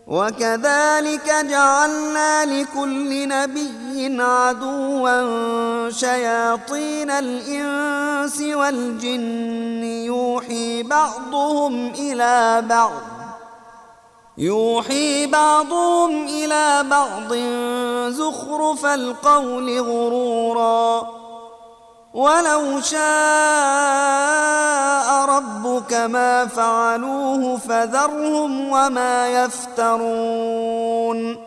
وكذلك جعلنا لكل نبي عدوا شياطين الإنس والجن يوحي بعضهم إلى بعض زخرف القول غرورا ولو شاء ربك ما فعلوه فذرهم وما يفترون.